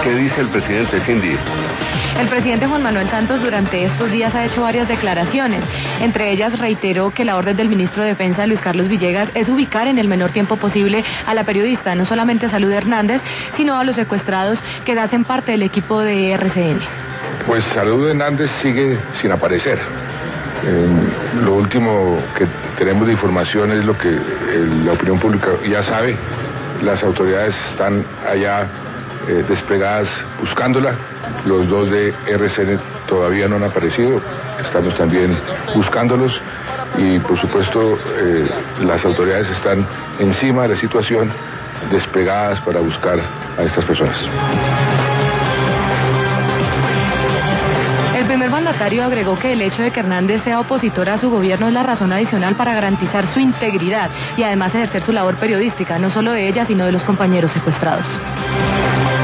¿Qué dice el presidente, Cindy? El presidente Juan Manuel Santos durante estos días ha hecho varias declaraciones. Entre ellas reiteró que la orden del ministro de Defensa, Luis Carlos Villegas, es ubicar en el menor tiempo posible a la periodista, no solamente a Salud Hernández, sino a los secuestrados que hacen parte del equipo de RCN. Pues Salud Hernández sigue sin aparecer. Lo último que tenemos de información es lo que la opinión pública ya sabe. Las autoridades están allá desplegadas buscándola. Los dos de RCN todavía no han aparecido. Estamos también buscándolos y por supuesto las autoridades están encima de la situación, desplegadas para buscar a estas personas. El primer mandatario agregó que el hecho de que Hernández sea opositora a su gobierno es la razón adicional para garantizar su integridad y además ejercer su labor periodística, no solo de ella, sino de los compañeros secuestrados.